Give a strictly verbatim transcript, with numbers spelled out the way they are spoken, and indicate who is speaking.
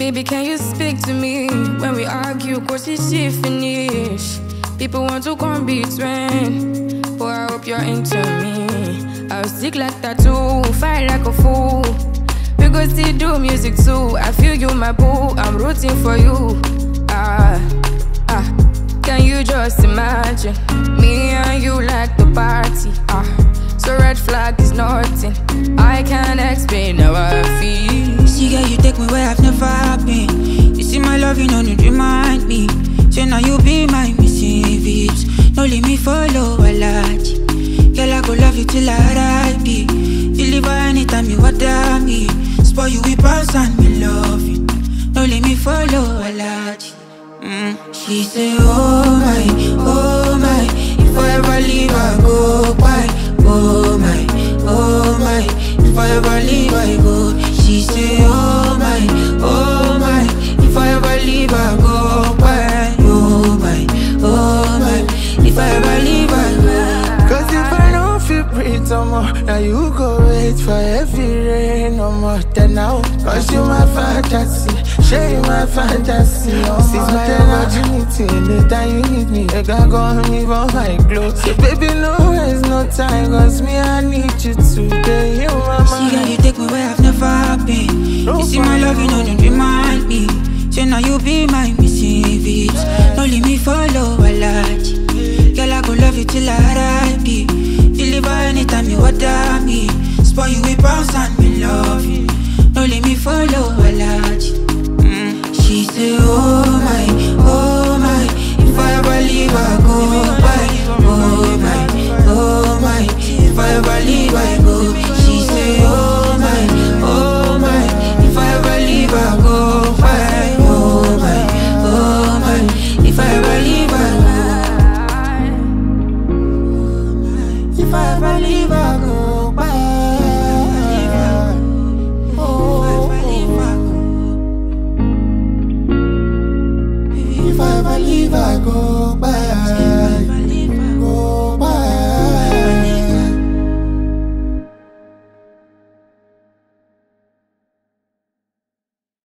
Speaker 1: Baby, can you speak to me? When we argue, cause it's she finish. People want to come between, but I hope you're into me. I'll stick like tattoo, fight like a fool. We go still do music too. I feel you, my boo, I'm rooting for you. Ah, ah. Can you just imagine me and you like the party? Ah, so red flag is nothing. I can't explain how I feel.
Speaker 2: See, girl, you take me where I've never been. You see my love, you know, you remind me. So now you be my missing vibes. No let me follow a lot. Girl, I go love you till I die. Deliver anytime you order me. Spoil you with pounds and me love you. No let me follow a lot. Mm. She say, oh my, oh my, if I ever leave I go by. Oh my, oh my, if I ever leave I go. She say, oh my, oh my, if I ever leave I go by. Oh my, oh my, if I ever leave I go.
Speaker 3: Cause if I don't feel breathe no more, now you go wait for every rain no more than now. Cause you my fantasy, share you my fantasy. This is my opportunity, anytime you need me, you can go on me for my glow. So baby, no, there's no time, cause me, I need you today. You my
Speaker 2: See, girl, you take me where I've never been. You see my love, you know, you remind me. So now you be my missing vibes. No let me follow a lot. Girl, I go love you till I die. Deliver anytime you order me. Spoil you with pounds and me love you. No let me follow a lot. Mm. She say, oh my, oh my, if I ever leave I go by.